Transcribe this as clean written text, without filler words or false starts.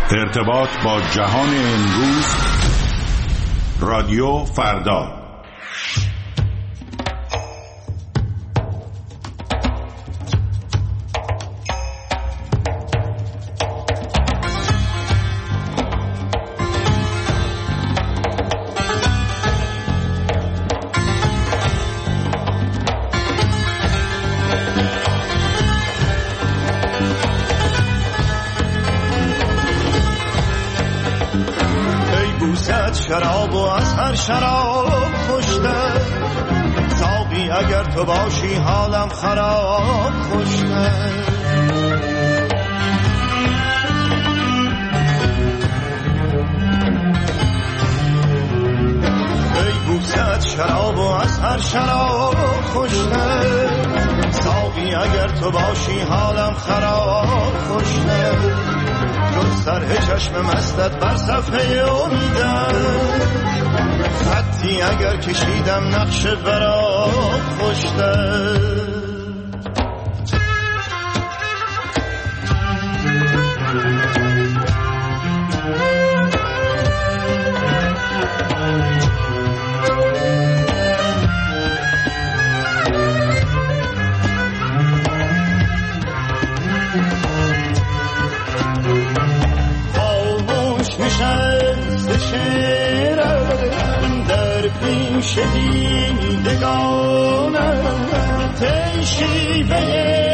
ارتباط با جهان امروز، رادیو فردا. شراب و از هر شراب خوشتر، ساقی اگر تو باشی حالم خراب خوشتر. ای بوسه شراب و از هر شراب خوشتر، ساقی اگر تو باشی حالم خراب خوشتر. چون سرح چشم مستت بر صفحه امیدم، خطی اگر کشیدم نقش برات خوشتر. شیرم در پیش دیدگانم، تی شیوه